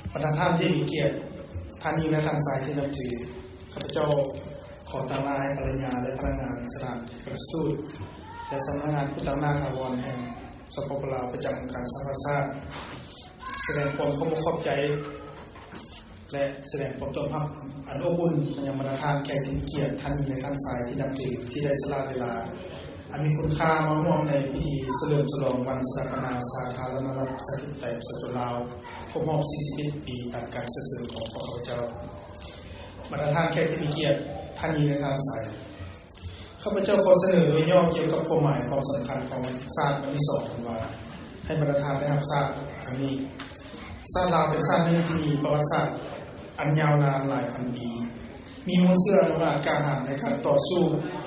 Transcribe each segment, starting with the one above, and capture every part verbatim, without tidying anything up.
ประธานที่มีเกียรติท่านนี้และทางสายที่นับถือข้าพเจ้าขอตั้งหน้าให้ภรรยาและพนักงานสถานกระสูตรและสำนักงานผู้ตั้งหน้าถาวรแห่งสปปลาวประจำการสร้างสร้างแสดงความเคารพขอบใจและแสดงความต้อนรับอันอบอุ่นมายังประธานแขกที่มีเกียรติท่านนี้และทางสายที่นับถือที่ได้สละเวลาอันมีคุณค่ามาร่วมในพิธีเฉลิมฉลองวันสถาปนาสาธารณรัฐประชาธิปไตยประชาชนลาวครบรอบสี่สิบเอ็ดปีตามการเสด็จของข้าพเจ้าบรรดาท่านแขกที่มีเกียรติท่านนี้และทางสายข้าพเจ้าขอเสนอโดยย่อเกี่ยวกับความหมายความสำคัญของศาสตร์วันที่สองว่าให้บรรดาท่านได้รับทราบทั้งนี้ศาสตร์ลาวเป็นศาสตร์ที่มีประวัติศาสตร์อันยาวนานหลายพันปีมีมูลเชื่อว่าการหาในการต่อสู้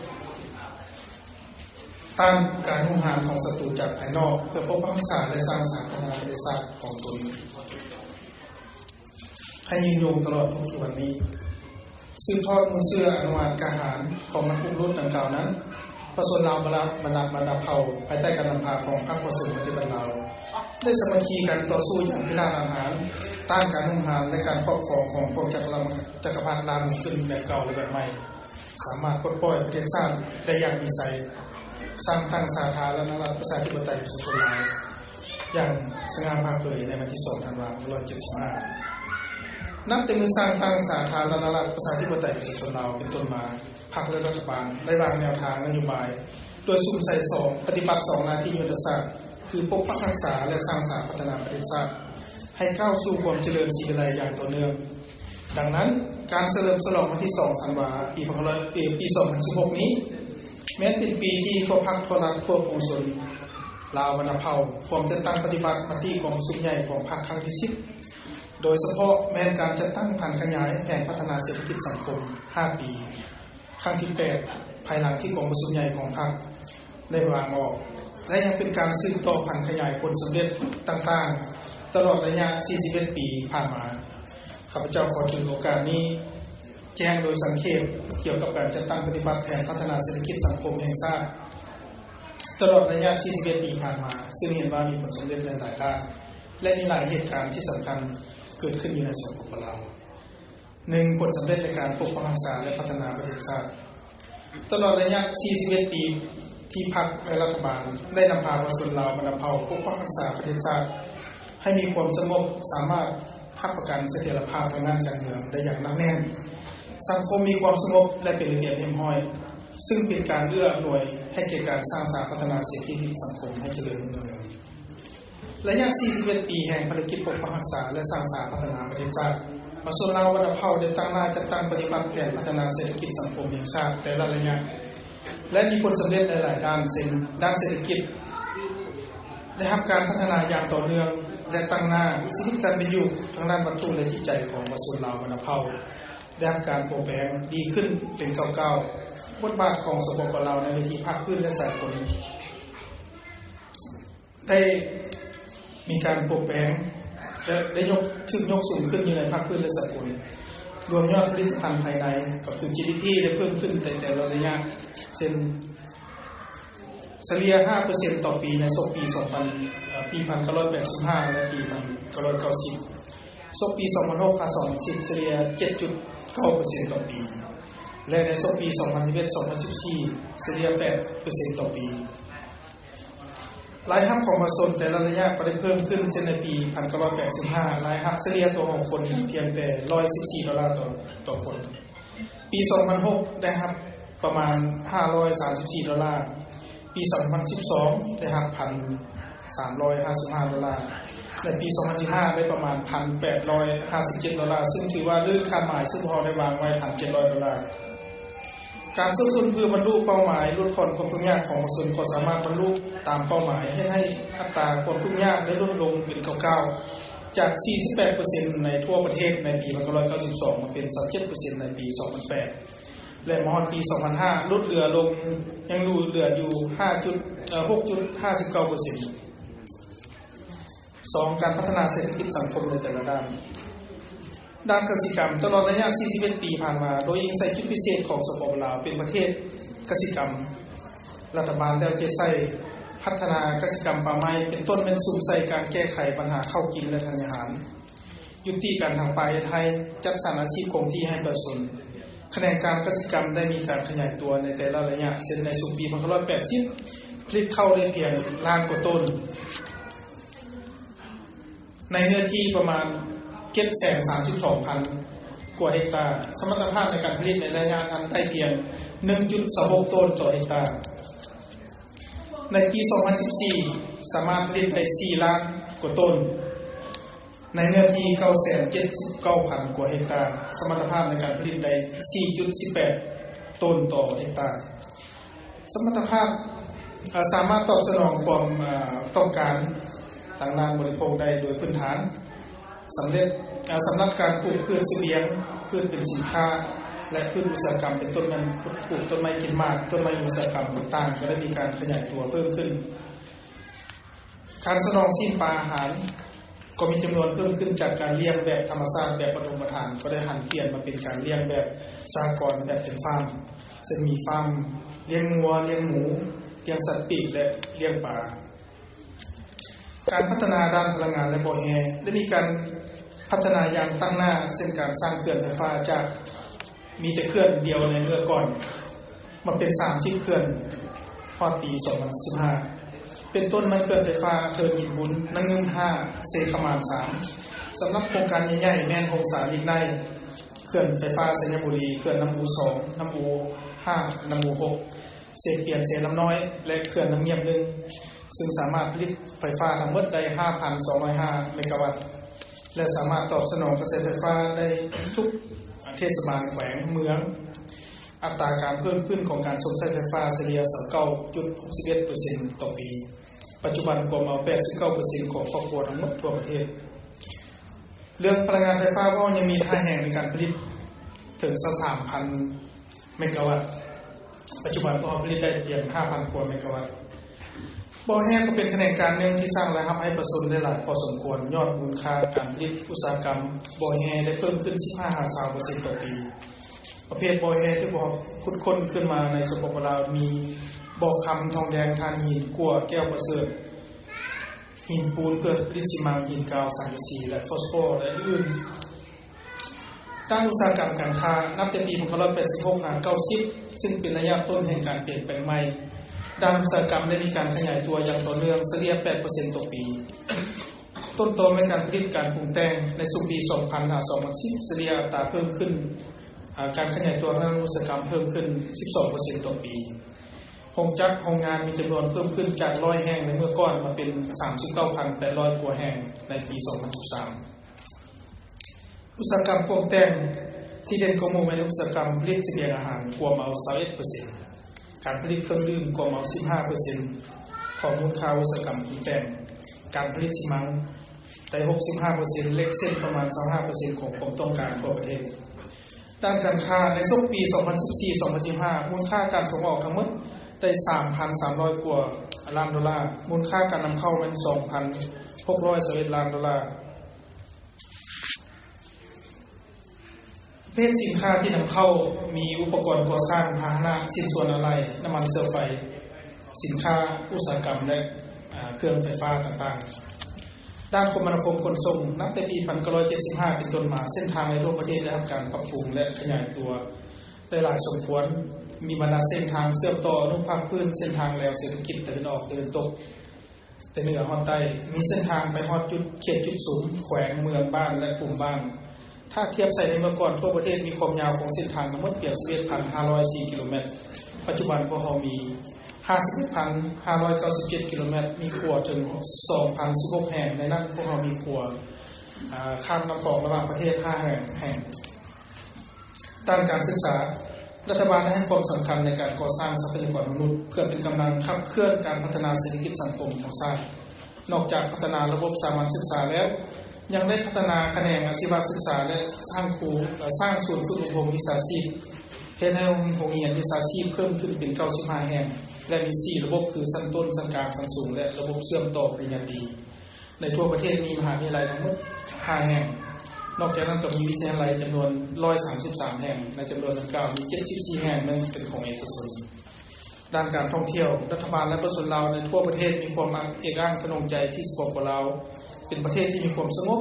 ต้านการหุงหาของศัตรูจากภายนอกเพื่อปกป้องศาสตร์และสร้างสรรค์พัฒนาประเทศชาติของตนให้ยืนยงตลอดทุกวันนี้สืบทอดมูลเชื่ออนุวาตการหารของนักบุกรุกดังกล่าวนั้นประชาชนลาวบรรดาบรรดาบรรดาเผ่าภายใต้การนำพาของพรรคประชาชนปฏิบัติลาวได้สามัคคีกันต่อสู้อย่างพิราบอาหารต้านการหุงหาและการครอบครองของพวกจักรพรรดิจักรพรรดิลาวขึ้นแบบเก่าและแบบใหม่สามารถปลดปล่อยประเทศชาติได้อย่างมีชัยสร้างตั้งสาธารณรัฐประชาธิปไตยประชาชนลาวอย่างสง่าผ่าเผยในวันที่สองธันวาคมสองพันห้าร้อยเจ็ดสิบห้านับแต่มือสร้างตั้งสาธารณรัฐประชาธิปไตยประชาชนลาวเป็นต้นมาพรรคและรัฐบาลได้วางแนวทางนโยบายโดยสุ่มใส่สองปฏิบัติสองหน้าที่ยุทธศาสตร์คือปกป้องรักษาและสร้างสรรค์พัฒนาประเทศชาติให้ก้าวสู่ความเจริญสีวิไลอย่างต่อเนื่องดังนั้นการเฉลิมฉลองวันที่สองธันวาคมปีปีสองพันสิบหกนี้แม้เป็นปีที่พวกพรรคทรัฐพวกองค์ชนลาววรรณเผ่าความจะตั้งปฏิบัติมาที่กองสุนใหญ่ของพรรคครั้งที่สิบโดยเฉพาะแม้การจะตั้งพันขยายแผนพัฒนาเศรษฐกิจสังคมห้าปีครั้งที่แปดภายหลังที่กองสุนใหญ่ของพรรคได้วางออกและยังเป็นการสืบต่อพันขยายผลสำเร็จต่างๆตลอดระยะสี่สิบเอ็ดปีผ่านมาข้าพเจ้าขอถือโอกาสนี้แจ้งโดยสังเขปเกี่ยวกับการจัดตั้งปฏิบัติแผนพัฒนาเศรษฐกิจสังคมแห่งชาติตลอดระยะสี่สิบเอ็ดปีผ่านมาซึ่งเห็นว่ามีผลสำเร็จในหลายด้านและมีหลายเหตุการณ์ที่สำคัญเกิดขึ้นอยู่ในสปปลาวหนึ่งผลสำเร็จในการปกป้องรักษาและพัฒนาประเทศชาติตลอดระยะสี่สิบเอ็ดปีที่พรรคและรัฐบาลได้นำพาประชาชนลาวบรรดาเผ่าปกป้องรักษาประเทศชาติให้มีความสงบสามารถทับประกันเสถียรภาพทางด้านการเมืองได้อย่างหนักแน่นสังคมมีความสงบและเป็นระเบียบเรียบร้อยซึ่งเป็นการเอื้ออำนวยให้แก่การสร้างสรรค์พัฒนาเศรษฐกิจสังคมให้เจริญรุ่งเรืองระยะสี่สิบเอ็ดปีแห่งภารกิจปกป้องรักษาและสร้างสรรค์พัฒนาประเทศชาติประชาชนลาวบรรดาเผ่าได้ตั้งหน้าจัดตั้งปฏิบัติแผนพัฒนาเศรษฐกิจสังคมแห่งชาติแต่ละระยะและมีผลสำเร็จในหลายด้านเช่นด้านเศรษฐกิจได้รับการพัฒนาอย่างต่อเนื่องและตั้งหน้าชีวิตการเป็นอยู่ทางด้านวัตถุและจิตใจของประชาชนลาวบรรดาเผ่าได้รับการเปลี่ยนแปลงดีขึ้นเป็นก้าวๆบทบาทของสปปลาวในเวทีภาคพื้นและสากลได้มีการเปลี่ยนแปลงและได้ยกขึ้นยกสูงขึ้นอยู่ในภาคพื้นและสากลรวมยอดผลิตภัณฑ์ภายในก็คือ จี ดี พี ได้เพิ่มขึ้นในแต่ละระยะเช่นเฉลี่ย ห้าเปอร์เซ็นต์ ต่อปีในศกปีสองพันปีหนึ่งพันเก้าร้อยแปดสิบห้าและปีหนึ่งพันเก้าร้อยเก้าสิบศกปีสองพันหกถึงสองพันสิบเฉลี่ย เจ็ดจุดเก้าเปอร์เซ็นต์ ต่อปีและในศกปีสองพันสิบเอ็ด สองพันสิบสี่เฉลี่ย แปดเปอร์เซ็นต์ ต่อปีรายรับของประชาชนแต่ละระยะก็ได้เพิ่มขึ้นเช่นในปีหนึ่งพันเก้าร้อยแปดสิบห้ารายรับเฉลี่ยตัวของคนเพียงแต่หนึ่งร้อยสิบสี่ดอลลาร์ต่อต่อคนปีสองพันหกได้รับประมาณห้าร้อยสามสิบสี่ดอลลาร์ปีสองพันสิบสองได้รับ หนึ่งพันสามร้อยห้าสิบห้าดอลลาร์ในปีสองพันสิบห้าได้ประมาณ หนึ่งพันแปดร้อยห้าสิบเจ็ดดอลลาร์ซึ่งถือว่าลื่นค่าหมายซึ่งพอได้วางไว้ หนึ่งพันเจ็ดร้อยดอลลาร์การสู้สุนเพื่อบรรลุเป้าหมายลดความความทุกข์ยากของประชาชนก็สามารถบรรลุตามเป้าหมายให้ให้อัตราความทุกข์ยากได้ลดลงเป็นก้าวๆจาก สี่สิบแปดเปอร์เซ็นต์ ในทั่วประเทศในปีหนึ่งพันเก้าร้อยเก้าสิบสองมาเป็น สามสิบเจ็ดเปอร์เซ็นต์ ในปีสองพันแปดและมอปีสองพันห้าลดเหลือลงยังเหลืออยู่ ห้าจุดหกจุดห้าเก้าเปอร์เซ็นต์ สองการพัฒนาเศรษฐกิจสังคมในแต่ละด้านด้านเกษตรกรรมตลอดระยะสี่สิบเอ็ดปีผ่านมาโดยยิ่งใส่จุดพิเศษของสปปลาวเป็นประเทศเกษตรกรรมรัฐบาลได้เอาใจใส่พัฒนาเกษตรกรรมป่าไม้เป็นต้นเป็นสุ่มใส่การแก้ไขปัญหาข้าวกินและธัญญาหารยุติการทางป่าไทยจัดสรรอาชีพคงที่ให้ประชาชนคะแนนการเกษตรกรรมได้มีการขยายตัวในแต่ละระยะเช่นในสุปีสองพันห้าร้อยแปดสิบผลิตข้าวได้เพียงล้านกว่าต้นในเนื้อที่ประมาณ เจ็ดแสนสามสิบสองพัน กว่าเฮกตาร์สมรรถภาพในการผลิตในระยะนั้นได้เพียง หนึ่งจุดสองหก ต้นต่อเฮกตาร์ในปี สองพันสิบสี่ สามารถผลิตได้ สี่ ล้านกว่าต้นในเนื้อที่ เก้าแสนเจ็ดสิบเก้าพัน กว่าเฮกตาร์สมรรถภาพในการผลิตได้ สี่จุดหนึ่งแปด ต้นต่อเฮกตาร์สมรรถภาพสามารถตอบสนองความต้องการทางด้านบริโภคได้โดยพื้นฐานสำเร็จสำหรับการปลูกพืชเสบียงพืชเป็นสินค้าและพืชอุตสาหกรรมเป็นต้นนั้นปลูกต้นไม้กินหมากต้นไม้อุตสาหกรรมต่างๆก็ได้มีการขยายตัวเพิ่มขึ้นการสนองสิ้นปลาอาหารก็มีจำนวนเพิ่มขึ้นจากการเลี้ยงแบบธรรมชาติแบบปฐมฌานก็ได้หันเปลี่ยนมาเป็นการเลี้ยงแบบสหกรณ์แบบเป็นฟาร์มซึ่งมีฟาร์มเลี้ยงงัวเลี้ยงหมูเลี้ยงสัตว์ปีกและเลี้ยงปลาการพัฒนาด้านพลังงานและบ่อแฮได้มีการพัฒนาอย่างตั้งหน้าเช่นการสร้างเขื่อนไฟฟ้าจากมีแต่เขื่อนเดียวในเมื่อก่อนมาเป็นสามสิบเขื่อนพอปีสองพันสิบห้าเป็นต้นมันเขื่อนไฟฟ้าเทินหินบุญนังเงินห้าเซขมานสามสำหรับโครงการใหญ่ๆแม่นหงสาลีกในเขื่อนไฟฟ้าสัญญบุรีเขื่อนน้ำอูสองน้ำอูห้าน้ำอูหกเซเปียนเซน้ำน้อยและเขื่อนน้ำเงียบหนึ่งซึ่งสามารถผลิตไฟฟ้าทั้งหมดได้ ห้าพันสองร้อยห้า เมกะวัตต์และสามารถตอบสนองกระแสไฟฟ้าได้ทุกเทศบาลแขวงเมืองอัตราการเพิ่มขึ้นของการใช้ไฟฟ้าเฉลี่ย สิบเก้าจุดหกเอ็ดเปอร์เซ็นต์ ต่อปีปัจจุบันกว่าเอา แปดสิบเก้าเปอร์เซ็นต์ ของครอบครัวทั้งหมดทั่วประเทศเรื่องพลังงานไฟฟ้าก็ยังมีท่าแห่งในการผลิตถึง สามพัน เมกะวัตต์ปัจจุบันก็ผลิตได้เพียง ห้าพัน กว่าเมกะวัตต์บ่อแห้งก็เป็นแขนงการหนึ่งที่สร้างรายรับให้ประชาชนได้หลายพอสมควรยอดมูลค่าการผลิตอุตสาหกรรมบ่อแห้งได้เพิ่มขึ้น สิบห้าถึงยี่สิบเปอร์เซ็นต์ ต่อปีประเภทบ่อแห้งที่บ่อขุดค้นขึ้นมาในสปปลาวมีบ่อคำทองแดงทานหินกัวแก้วประเสริฐหินปูนเพื่อผลิตซีเมนต์หินกาวสังกะสีและฟอสฟอร์และอื่นด้านอุตสาหกรรมการค้านับแต่ปีสองพันห้าร้อยแปดสิบหก หา เก้าสิบซึ่งเป็นระยะต้นแห่งการเปลี่ยนแปลงใหม่ด้านอุตสาหกรรมได้มีการขยายตัวอย่างต่อเนื่องเฉลี่ย แปดเปอร์เซ็นต์ ต่อปีต้นโตในการผลิตการปรุงแต่งในสุปี สองพันห้าร้อยสิบ เฉลี่ยอัตราเพิ่มขึ้นการขยายตัวทางอุตสาหกรรมเพิ่มขึ้น สิบสองเปอร์เซ็นต์ ต่อปีโรงจักรโรงงานมีจำนวนเพิ่มขึ้นจากหนึ่งร้อยแห่งในเมื่อก่อนมาเป็น สามสิบเก้าพันแปดร้อย กว่าแห่งในปี สองพันสิบสาม อุตสาหกรรมปรุงแต่งที่เด่นกว่าหมู่ในอุตสาหกรรมผลิตเสบียงอาหารกว่าเอา ยี่สิบเอ็ดเปอร์เซ็นต์ การผลิตเครื่องดื่มกว่าเอา สิบห้าเปอร์เซ็นต์ ของมูลค่าอุตสาหกรรมปรุงแต่งการผลิตซีเมนต์ได้ หกสิบห้าเปอร์เซ็นต์ เล็กเส้นประมาณ ยี่สิบห้าเปอร์เซ็นต์ ของความต้องการทั่วประเทศด้านการค้าในช่วงปี สองพันสิบสี่ถึงสองพันสิบห้า มูลค่าการส่งออกทั้งหมดได้ สามพันสามร้อย กว่าล้านดอลลาร์มูลค่าการนำเข้าเป็น สองพันหกร้อยสิบเอ็ด ล้านดอลลาร์เพศสินค้าที่นำเข้ามีอุปกรณ์ก่อสร้างพาหนะชิ้นส่วนอะไหล่น้ำมันเชื้อไฟสินค้าอุตสาหกรรมและเครื่องไฟฟ้าต่างๆด้านคมนาคมขนส่งนับแต่ปีหนึ่งพันเก้าร้อยเจ็ดสิบห้าเป็นต้นมาเส้นทางในทั่วประเทศได้รับการปรับปรุงและขยายตัวได้หลายสมควรมีบรรดาเส้นทางเชื่อมต่ออนุภาคพื้นเส้นทางแนวเศรษฐกิจตะวันออกตะวันตกแต่เหนือฮอดใต้มีเส้นทางไปฮอดจุดเขตจุดศูนย์แขวงเมืองบ้านและกลุ่มบ้านถ้าเทียบใส่ในเมื่อก่อนทั่วประเทศมีความยาวของเส้นทางทั้งหมดเพียง สิบเอ็ดพันห้าร้อยสี่ กิโลเมตรปัจจุบันพวกเรามี ห้าสิบเอ็ดพันห้าร้อยเก้าสิบเจ็ด กิโลเมตรมีขัวถึง สองพันสิบหก แห่งในนั้นพวกเรามีขัวข้ามน้ำคลองระหว่างประเทศห้าแห่งแห่งด้านการศึกษารัฐบาลได้ให้ความสำคัญในการก่อสร้างทรัพยากรมนุษย์เพื่อเป็นกำลังขับเคลื่อนการพัฒนาเศรษฐกิจสังคมของชาตินอกจากพัฒนาระบบสามัญศึกษาแล้วยังได้พัฒนาแขนงอาชีวศึกษาและสร้างครูสร้างศูนย์ฝึกอบรมวิชาชีพเฮ็ดให้โรงเรียนวิชาชีพเพิ่มขึ้นเป็นเก้าสิบห้าแห่งและมีสี่ระบบคือชั้นต้นชั้นกลางชั้นสูงและระบบเชื่อมต่อปริญญาตรีในทั่วประเทศมีมหาวิทยาลัยทั้งหมดห้าแห่งนอกจากนั้นก็มีวิทยาลัยจำนวนหนึ่งร้อยสามสิบสามแห่งในจำนวนดังกล่าวมีเจ็ดสิบสี่แห่งนั้นเป็นของเอกชนด้านการท่องเที่ยวรัฐบาลและประชาชนลาวในทั่วประเทศมีความเอกอัครพนมใจที่สปปลาวเป็นประเทศที่มีความสงบ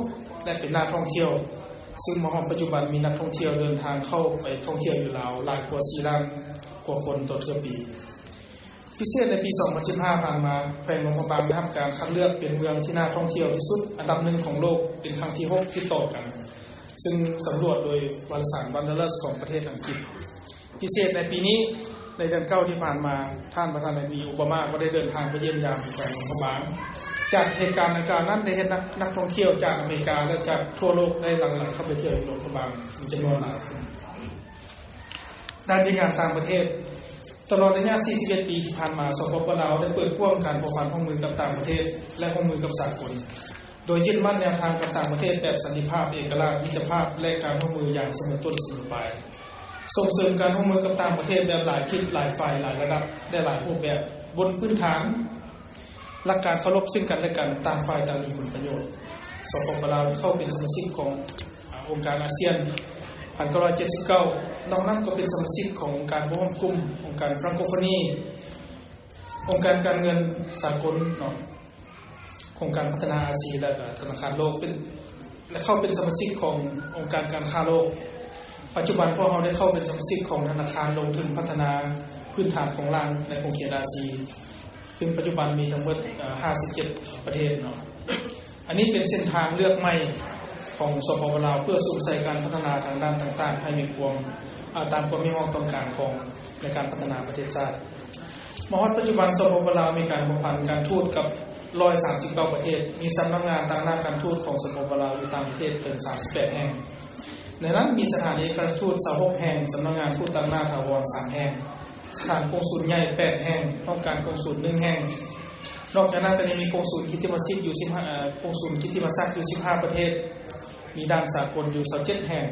และเป็นนักท่องเที่ยวซึ่งมหปัจจุบันมีนักท่องเที่ยวเดินทางเข้าไปท่องเที่ยวอยู่ลาวหลายกว่าสี่ล้านกว่าคนต่อเทื่อปีพิเศษในปีสองพันสิบห้าผ่านมาแขวงหลวงพระบางได้รับการคัดเลือกเป็นเมืองที่น่าท่องเที่ยวที่สุดอันดับหนึ่งของโลกเป็นครั้งที่หกติดต่อกันซึ่งสำรวจโดยวารสาร Wanderlust ของประเทศอังกฤษพิเศษในปีนี้ในเดือนเก้าที่ผ่านมาท่านประธานาธิบดีโอบามาก็ได้เดินทางไปเยี่ยมยามแขวงหลวงพระบางจากเหตุการณ์ดังกล่าวนั้นได้เห็นนักนักท่องเที่ยวจากอเมริกาและจากทั่วโลกได้หลั่งไหลเข้าไปเที่ยวหลวงพระบางมีจำนวนมากขึ้นด้านงานต่างประเทศตลอดระยะสี่สิบเอ็ดปีที่ผ่านมาสปป.ลาวได้เปิดกว้างการผูกพันร่วมมือกับต่างประเทศและร่วมมือกับสากลโดยยึดมั่นแนวทางกับต่างประเทศแบบสันติภาพเอกราชมิตรภาพและการร่วมมืออย่างเสมอต้นเสมอปลายส่งเสริมการร่วมมือกับต่างประเทศแบบหลายทิศหลายฝ่ายหลายระดับและหลายรูปแบบบนพื้นฐานหลักการเคารพซึ่งกันและกันต่างฝ่ายต่างมีผลประโยชน์สปป.ลาวเข้าเป็นสมาชิกขององค์การอาเซียนหนึ่งพันเก้าร้อยเจ็ดสิบเก้านอกนั้นก็เป็นสมาชิกขององค์การร่วมกลุ่มองค์การฟรังโคโฟนีองค์การการเงินสากลเนาะโครงการพัฒนาอาเซียนและธนาคารโลกเป็นและเข้าเป็นสมาชิกขององค์การการค้าโลกปัจจุบันพวกเราได้เข้าเป็นสมาชิกของธนาคารลงทุนพัฒนาพื้นฐานของล่างในโครงข่ายอาเซียนซึ่งปัจจุบันมีทั้งหมดห้าสิบเจ็ดประเทศเนาะอันนี้เป็นเส้นทางเลือกใหม่ของสปป.ลาวเพื่อสู่ใส่การพัฒนาทางด้านต่างๆให้มีความตามความมีความต้องการของในการพัฒนาประเทศชาติมหปัจจุบันสปป.ลาวมีการผูกพันการทูตกับหนึ่งร้อยสามสิบเก้าประเทศมีสำนักงานทางด้านการทูตของสปป.ลาวอยู่ต่างประเทศถึงสามสิบแปดแห่งในนั้นมีสถานเอกอัครราชทูตยี่สิบหกแห่งสำนักงานทูตต่างหน้าถาวรสามแห่งสถานกงสุลใหญ่แปดแห่งต้องการกงสุลหนึ่งแห่งนอกจากนั้นก็ยังมีกงสุลกิตติมศักดิ์อยู่สิบห้ากงสุลกิตติมศักดิ์อยู่สิบห้าประเทศมีด้านสากลอยู่ยี่สิบเจ็ดแห่ง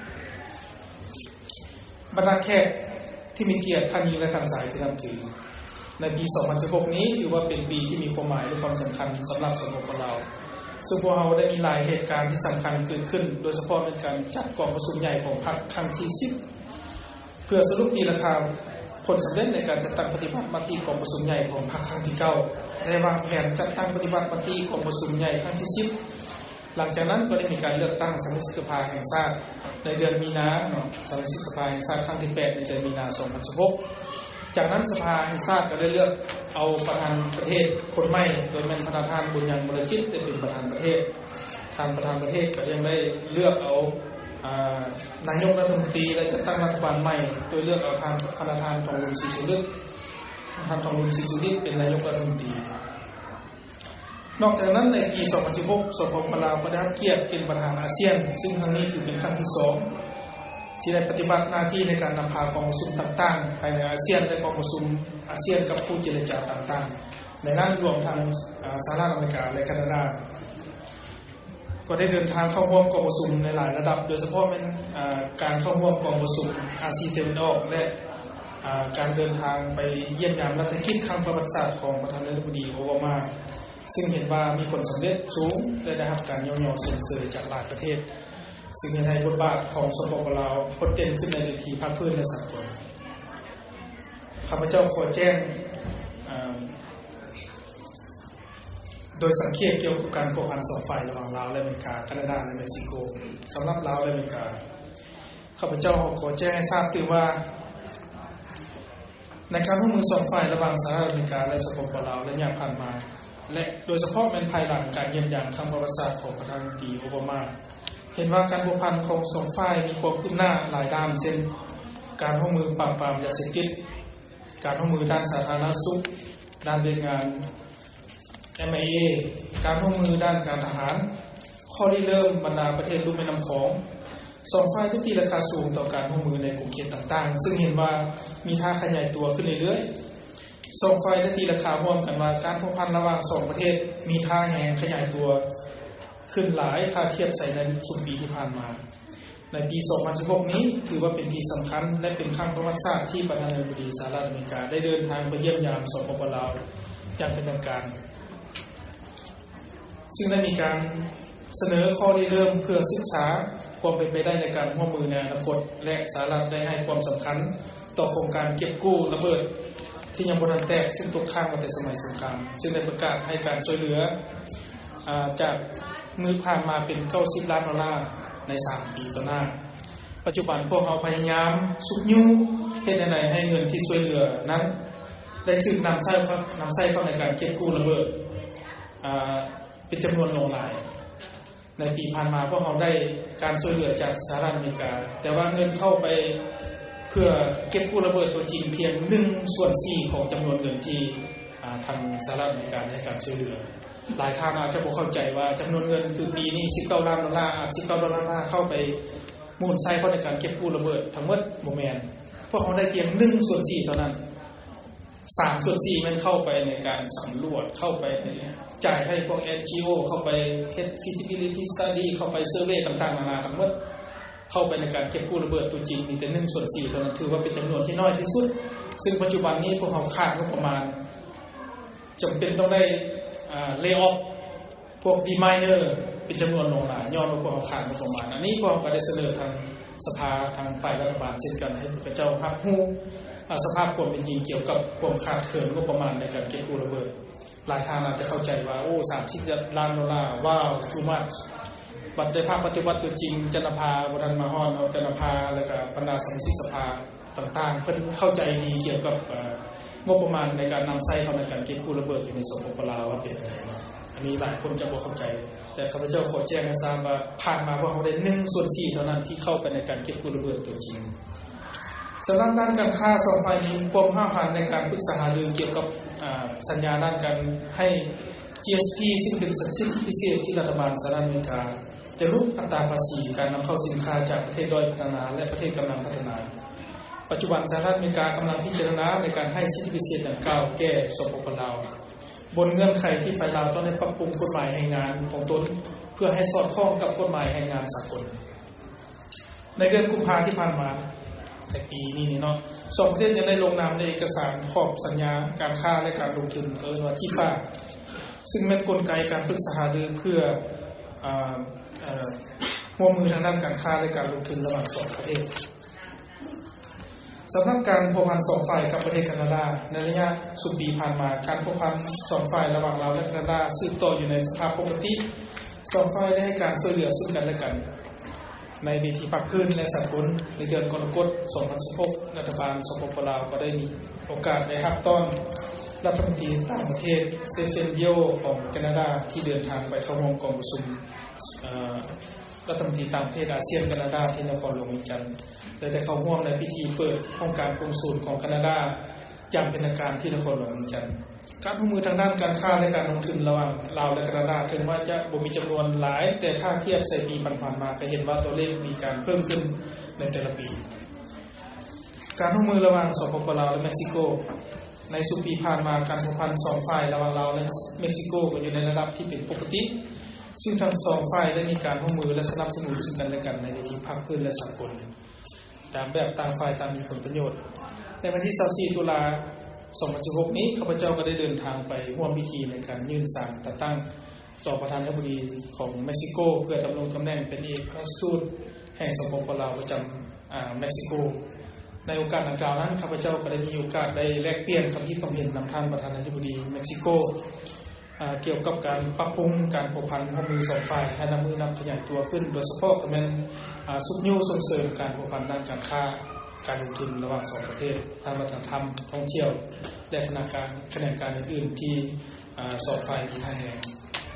บรรดาแขกที่มีเกียรติท่านยิ่งและทางสายที่นำถือในปีสองพันสิบหกนี้ถือว่าเป็นปีที่มีความหมายและความสำคัญสำหรับสปป.ลาวซึ่งพวกเราได้มีหลายเหตุการณ์ที่สำคัญเกิดขึ้นโดยเฉพาะในการจัดกองประชุมใหญ่ของพรรคครั้งที่สิบเพื่อสรุปปีราคาผลสำเร็จในการจัดตั้งปฏิบัติมติกองประชุมใหญ่ของพรรคครั้งที่เก้าได้วางแผนจัดตั้งปฏิบัติมติกองประชุมใหญ่ครั้งที่สิบหลังจากนั้นก็ได้มีการเลือกตั้งสมาชิกสภาแห่งชาติในเดือนมีนาเนาะสมาชิกสภาแห่งชาติครั้งที่แปดในเดือนมีนาสองพันสิบหกจากนั้นสภาแห่งชาติก็ได้เลือกเอาประธานประเทศคนใหม่โดยแม่นประธานบุญยังบรจิตได้เป็นประธานประเทศทางประธานประเทศก็ยังได้เลือกเอานายกรัฐมนตรีและจัดตั้งรัฐบาลใหม่โดยเลือกเอาทางประธานทองลุนศรีสุฤทธิ์ทางทองลุนศรีสุฤทธิ์เป็นนายกรัฐมนตรีนอกจากนั้นในปีสองพันสิบหกสปป.ลาวก็ได้รับเกียรติเป็นประธานอาเซียนซึ่งครั้งนี้ถือเป็นครั้งที่สองที่ได้ปฏิบัติหน้าที่ในการนำพากองประชุมต่างๆภายในอาเซียนและกองประชุมอาเซียนกับผู้เจรจาต่างๆในนั้นรวมทั้งสหรัฐอเมริกาและแคนาดาก็ได้เดินทางเข้าร่วมกองประชุมในหลายระดับโดยเฉพาะเป็นการเข้าร่วมกองประชุมอาเซียนตะวันออกและการเดินทางไปเยี่ยมยามรัฐกิจครั้งประวัติศาสตร์ของประธานาธิบดีโอบามาซึ่งเห็นว่ามีผลสำเร็จสูงและได้รับการยกย่องสรรเสริญจากหลายประเทศซึ่งในบทบาทของสปป.ลาวโดดเด่นขึ้นในเวทีภาคพื้นและสากลข้าพเจ้าขอแจ้งโดยสังเกตเกี่ยวกับการโกหันสองฝ่ายระหว่างลาวและอเมริกาแคนาดาและเม็กซิโกสำหรับลาวและอเมริกาข้าพเจ้าขอแจ้งให้ทราบตื่นว่าในการร่วมมือสองฝ่ายระหว่างสหรัฐอเมริกาและสปป.ลาวและอย่างผ่านมาและโดยเฉพาะเป็นภายหลังการเยี่ยมยามทางประวัติศาสตร์ของประธานาธิบดีโอบามาเห็นว่าการผูกพันของสองฝ่ายมีความคืบหน้าหลายด้านเช่นการร่วมมือปราบปรามยาเสพติดการร่วมมือด้านสาธารณสุขด้านบริการ เอ็ม ไอ เอ การร่วมมือด้านการทหารข้อริเริ่มบรรดาประเทศลุ่มแม่น้ำโขงสองฝ่ายที่ตีราคาสูงต่อการร่วมมือในกลุ่มเขตต่างๆซึ่งเห็นว่ามีท่าขยายตัวขึ้นเรื่อยๆสองฝ่ายได้ตีราคาร่วมกันว่าการผูกพันระหว่างสองประเทศมีท่าแห่งขยายตัวขึ้นหลายถ้าเทียบใส่ในช่วงปีที่ผ่านมาในปีสองพันสิบหกนี้ถือว่าเป็นปีสำคัญและเป็นครั้งประวัติศาสตร์ที่ประธานาธิบดีสหรัฐอเมริกาได้เดินทางไปเยี่ยมยามสปป.ลาวอย่างเป็นทางการซึ่งได้มีการเสนอข้อริเริ่มเพื่อศึกษาความเป็นไปได้ในการร่วมมือในอนาคตและสหรัฐได้ให้ความสำคัญต่อโครงการเก็บกู้ระเบิดที่ยังบ่ทันแตกซึ่งตกค้างมาแต่สมัยสงครามซึ่งได้ประกาศให้การช่วยเหลือจากมือผ่านมาเป็นเก้าสิบล้านดอลลาร์ในสามปีต่อหน้าปัจจุบันพวกเราพยายามสุกยุ่งเฮ็ดจังได๋ให้เงินที่ช่วยเหลือนั้นได้ถูกนำใช้นำใช้เข้าในการเก็บกู้ระเบิดอ่าเป็นจำนวนหลายในปีผ่านมาพวกเราได้การช่วยเหลือจากสหรัฐอเมริกาแต่ว่าเงินเข้าไปเพื่อเก็บกู้ระเบิดตัวจริงเพียงหนึ่งส่วนสี่ของจำนวนเงินที่ทางสหรัฐอเมริกาให้การช่วยเหลือหลายท่านอาจจะบ่เข้าใจว่าจำนวนเงินคือปีนี้สิบเก้าล้านดอลลาร์สิบเก้าล้านดอลลาร์เข้าไปมูลใช้เข้าในการเก็บกู้ระเบิดทั้งหมดบ่แม่นพวกเขาได้เพียงหนึ่งส่วนสี่เท่านั้นสามส่วนสี่มันเข้าไปในการสำรวจเข้าไปจ่ายให้พวก เอ็น จี โอ เข้าไปเฮ็ด feasibility study เข้าไปเซอร์เวย์ต่างๆนานาทั้งหมดเข้าไปในการเก็บกู้ระเบิดตัวจริงมีแต่หนึ่งส่วนสี่เท่านั้นถือว่าเป็นจำนวนที่น้อยที่สุดซึ่งปัจจุบันนี้พวกเขาขาดงบประมาณจำเป็นต้องได้อ่า lay off พวก deminer เป็นจำนวนหลายย้อนว่าพวกเขาขาดงบประมาณอันนี้พวกเขาก็ได้เสนอทางสภาทางฝ่ายรัฐบาลเช่นกันให้พวกเจ้ารับรู้สภาพความเป็นจริงเกี่ยวกับความขาดเขินงบประมาณในการเก็บกู้ระเบิดหลายท่านอาจจะเข้าใจว่าโอ้สามสิบล้านดอลลาร์ว้าว too much บัดได้ภาคปฏิวัติตัวจริงจันทภาบ่ทันมาฮอดเอาจันทภาแล้วก็บรรดาสมาชิกสภาต่างๆเพิ่นเข้าใจดีเกี่ยวกับงบประมาณในการนำใช้เข้าในการเก็บกู้ระเบิดอยู่ในสปป.ลาวว่าเป็นอะไรอันนี้หลายคนจะบ่เข้าใจแต่ข้าพเจ้าขอแจ้งให้ทราบว่าผ่านมาพวกเขาได้หนึ่งส่วนสี่เท่านั้นที่เข้าไปในการเก็บกู้ระเบิดตัวจริงสำหรับด้านการค้าสองฝ่ายมีความห้ามหันในการปรึกษาหารือเกี่ยวกับสัญญาด้านการให้ จี เอส พี ซึ่งเป็นสิทธิพิเศษที่รัฐบาลสหรัฐอเมริกาจะลดอัตราภาษีการนำเข้าสินค้าจากประเทศด้อยพัฒนาและประเทศกำลังพัฒนาปัจจุบันสหรัฐอเมริกากำลังพิจารณาในการให้สิทธิพิเศษดังกล่าวแก่สปป.ลาวบนเงื่อนไขที่ฝ่ายลาวต้องได้ปรับปรุงกฎหมายแรงงานของตนเพื่อให้สอดคล้องกับกฎหมายแรงงานสากลในเดือนกุมภาพันธ์ที่ผ่านมาในปีนี้นี่เนาะสองประเทศยังได้ลงนามในเอกสารขอบสัญญาการค้าและการลงทุนเอิ้นว่าที เอฟ เอ ซึ่งเป็นกลไกการปรึกษาหารือเพื่ออ่าเอ่อร่วมมือทางด้านการค้าและการลงทุนระหว่างสองประเทศสำหรับการพัวพันสองฝ่ายกับประเทศแคนาดาในระยะสุดปีผ่านมาการพัวพันสองฝ่ายระหว่างลาวและแคนาดาสืบต่ออยู่ในสภาพปกติสองฝ่ายได้ให้การช่วยเหลือซึ่งกันและกันในเวทีภาคพื้นและสากลในเดือนกรกฎาคมสองพันสิบหกรัฐบาลสปป.ลาวก็ได้มีโอกาสได้รับต้อนรัฐมนตรีต่างประเทศสเตเฟน ดิโอของแคนาดาที่เดินทางไปเข้าร่วมกองประชุมรัฐมนตรีต่างประเทศอาเซียนแคนาดาที่นครหลวงเวียงจันทน์ได้ได้เข้าร่วมในพิธีเปิดโครงการกงสุลของแคนาดาอย่างเป็นทางการที่นครหลวงเวียงจันทน์การร่วมมือทางด้านการค้าและการลงทุนระหว่างลาวและแคนาดาถึงว่าจะบ่มีจำนวนหลายแต่ถ้าเทียบใส่ปีผ่านๆมาก็เห็นว่าตัวเลขมีการเพิ่มขึ้นในแต่ละปีการร่วมมือระหว่างสปป.ลาวและเม็กซิโกในสุดปีผ่านมาการสัมพันธ์สองฝ่ายระหว่างลาวและเม็กซิโกก็อยู่ในระดับที่เป็นปกติซึ่งทั้งสองฝ่ายได้มีการร่วมมือและสนับสนุนซึ่งกันและกันในเวทีภาคพื้นและสากลตามแบบต่างฝ่ายต่างมีผลประโยชน์ในวันที่ยี่สิบสี่ตุลาคมสองพันสิบหกนี้ข้าพเจ้าก็ได้เดินทางไปร่วมพิธีในการยื่นศาลแต่ตั้งต่อประธานาธิบดีของเม็กซิโกเพื่อดำรงตำแหน่งเป็นเอกอัครราชทูตแห่งสปป.ลาวประจำอ่าเม็กซิโกในโอกาสดังกล่าวนั้นข้าพเจ้าก็ได้มีโอกาสได้แลกเปลี่ยนความคิดความเห็นนำท่านประธานาธิบดีเม็กซิโกอ่าเกี่ยวกับการปรับปรุงการผูกพันร่วมมือสองฝ่ายให้นำมือนำขยายตัวขึ้นโดยเฉพาะก็เป็นอ่าสุขยุ่งส่งเสริมการผูกพันด้านการค้าการลงทุนระหว่างสองประเทศทางวัฒนธรรมท่องเที่ยวและคณะการแขนงการอื่นๆที่สองฝ่ายมีท่าแห่ง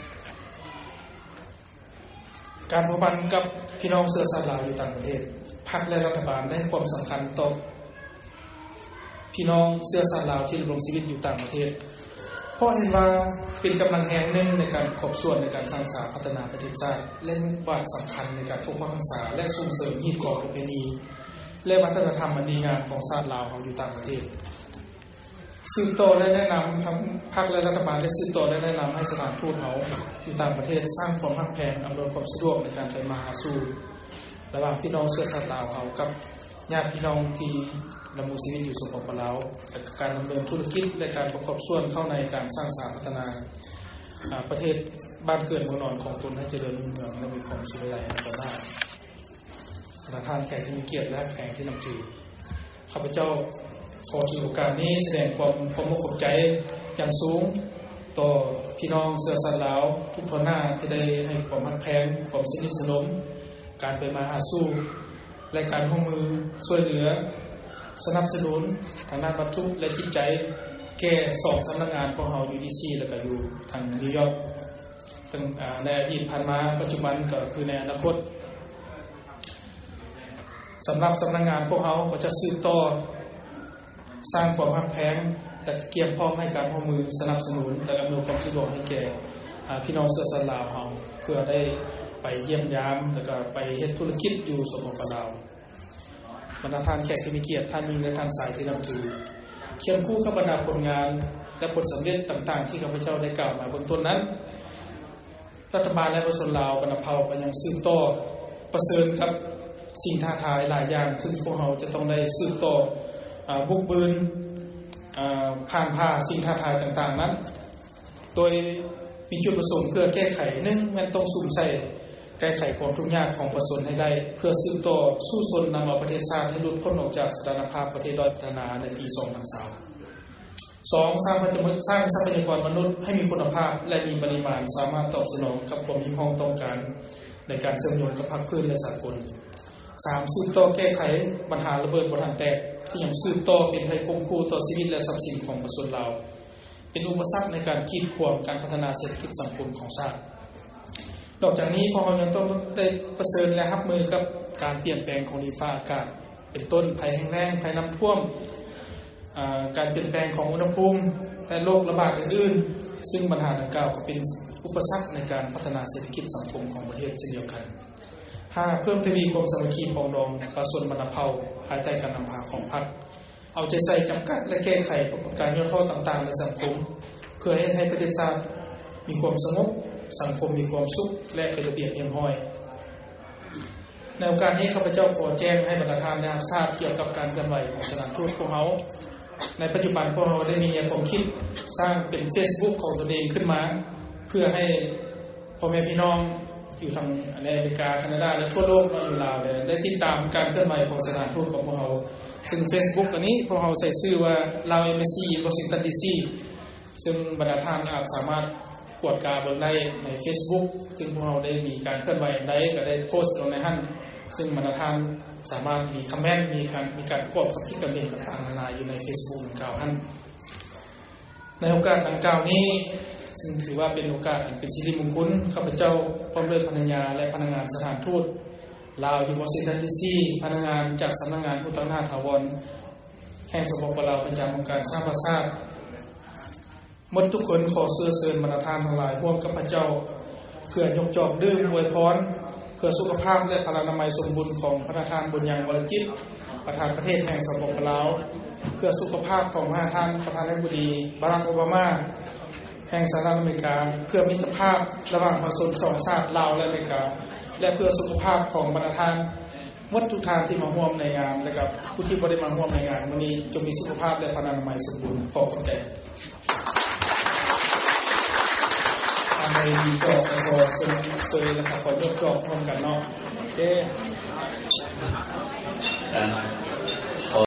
การผูกพันกับพี่น้องเชื้อสายลาวอยู่ต่างประเทศพรรคและรัฐบาลได้ให้ความสำคัญต่อพี่น้องเชื้อสายลาวที่ดำรงชีวิตอยู่ต่างประเทศเพราะเห็นว่าเป็นกำลังแห่งหนึ่งในการขบส่วนในการสร้างสรรค์พัฒนาประเทศชาติและมีบทสำคัญในการปกป้องรักษาและส่งเสริมฮีตก่อประเพณีและวัฒนธรรมอันดีงามของชาติลาวเขาอยู่ต่างประเทศสืบต่อและแนะนำทั้งพรรคและรัฐบาลได้สืบต่อและแนะนำให้สถานทูตเขาอยู่ต่างประเทศสร้างความฮักแพงอำนวยความสะดวกในการไปมาหาสู่ระหว่างพี่น้องเชื้อชาติลาวเขากับญาติพี่น้องที่ดำรงชีวิตอยู่สปป.ลาวและการดำเนินธุรกิจและการประกอบส่วนเข้าในการสร้างสรรค์พัฒนาประเทศบ้านเกิดเมืองนอนของตนให้เจริญรุ่งเรืองและมีความสุขใหญ่ในต่อหน้าประธานแขกที่มีเกียรติและแขกที่นำถือข้าพเจ้าขอถือโอกาสนี้แสดงความความขอบใจอย่างสูงต่อพี่น้องเชื้อสายลาวทุกคนหน้าที่ได้ให้ความรักแพงความสนิทสนมการไปมาหาสู้และการร่วมมือช่วยเหลือสนับสนุนทางด้านวัตถุและจิตใจแก่สองสำนักงานของเฮา ยู ดี ซี แล้วก็อยู่ทางนิวยอร์กตั้งในอดีตผ่านมาปัจจุบันก็คือในอนาคตสำหรับสำนักงานพวกเฮาก็จะสืบต่อสร้างความรักแพงและเกียรติพร้อมให้การร่วมมือสนับสนุนและอำนวยความสะดวกให้แก่พี่น้องเชื้อสายลาวเฮาเพื่อได้ไปเยี่ยมยามแล้วก็ไปเฮ็ดธุรกิจอยู่สปป.ลาวบรรดาท่านแขกที่มีเกียรติท่านมีและท่านสายที่นับถือเคียงคู่กับบรรดาผลงานและผลสำเร็จต่างๆที่ข้าพเจ้าได้กล่าวมาเบื้องต้นนั้นรัฐบาลและประชาชนลาวบรรดาเผ่าก็ยังสืบต่อประเสริฐกับสิ่งท้าทายหลายอย่างซึ่งพวกเราจะต้องได้สืบต่อบุกบืนผ่านผ่าสิ่งท้าทายต่างๆนั้นโดยมีจุดประสงค์เพื่อแก้ไขหนึ่งมันต้องสุ่มใส่แก้ไขความทุกข์ยากของประชาชนให้ได้เพื่อสืบต่อสู้ชนนำเอาประเทศชาติให้หลุดพ้นออกจากสถานภาพประเทศด้อยพัฒนาในปีสองพันสาม สองสร้างสร้างทรัพยากรมนุษย์ให้มีคุณภาพและมีปริมาณสามารถตอบสนองกับความหิวโหยต้องการในการเสริมยงกับภาคพื้นและสากลสามสืบต่อแก้ไขปัญหาระเบิดบนทางแตกที่ยังสืบต่อเป็นภัยคุกคามต่อชีวิตและทรัพย์สินของประชาชนลาวเป็นอุปสรรคในการกีดขวางการพัฒนาเศรษฐกิจสังคมของชาตินอกจากนี้พวกเรายังต้องได้ประเสริฐและรับมือกับการเปลี่ยนแปลงของดินฟ้าอากาศเป็นต้นภัยแห้งแล้งภัยน้ำท่วมการเปลี่ยนแปลงของอุณหภูมิและโรคระบาดอื่นๆซึ่งปัญหาดังกล่าวก็เป็นอุปสรรคในการพัฒนาเศรษฐกิจสังคมของประเทศเช่นเดียวกันห้าเพิ่มทวีความสามัคคีปรองดองประชาชนบรรดาเผ่าภายใต้การนำพาของพรรคเอาใจใส่จำกัดและแก้ไขปรากฏการณ์ย่อท้อต่างๆในสังคมเพื่อให้ประเทศชาติมีความสงบสังคมมีความสุขและเป็นระเบียบเรียบร้อยในโอกาสนี้ข้าพเจ้าขอแจ้งให้บรรดาท่านได้ทราบเกี่ยวกับการเคลื่อนไหวของสถานทูตพวกเขาในปัจจุบันพวกเราได้มีแนวความคิดสร้างเป็น Facebook ของตนเองขึ้นมาเพื่อให้พ่อแม่พี่น้องอยู่ทางอเมริกาแคนาดาและทั่วโลกอยู่ลาวได้ติดตามการเคลื่อนไหวของสถานทูตของพวกเราซึ่ง Facebook อันนี้พวกเราใส่ชื่อว่า Lao Embassy Washington ดี ซี ซึ่งบรรดาท่านอาจสามารถกดกาเบิ่งได้ใน Facebook ซึ่งพวกเราได้มีการเคลื่อนไหวได้ก็ได้โพสต์ลงในหั่นซึ่งบรรดาท่านสามารถมีคอมเมนต์มีการมีการกดความคิดความเห็นต่างๆนานาอยู่ใน Facebook ดังกล่าวนั้นในโอกาสดังกล่าวนี้ซึ่งถือว่าเป็นโอกาสอันเป็นสิริมงคลข้าพเจ้าพร้อมด้วยภรรยาและพนักงานสถานทูตลาวอยู่วอชิงตันดีซีพนักงานจากสำนักงานผู้ตั้งหน้าถาวรแห่งสปป.ลาวประจำองค์การสร้างประชาหมดทุกคนขอเสื้อเชิญบรรดาท่านทั้งหลายร่วมกับพระเจ้าเพื่อยกจอกดื่มอวยพรเพื่อสุขภาพและพลานามัยสมบูรณ์ของพระท่านบุญยังวรจิตประธานประเทศแห่งสปป.ลาวเพื่อสุขภาพของพระท่านประธานาธิบดีบารักโอบามาแห่งสหรัฐอเมริกาเพื่อมิตรภาพระหว่างประชาชนสองชาติลาวและอเมริกาและเพื่อสุขภาพของบรรดาท่านหมดทุกท่านที่มาร่วมในงานและกับผู้ที่บ่ได้มาร่วมในงานวันนี้จงมีสุขภาพและพลานามัยสมบูรณ์ขอบคุณแก่ในดีจอกขอเซเซยแล้วขอยกจอกพร้อมกันเนาะโอเค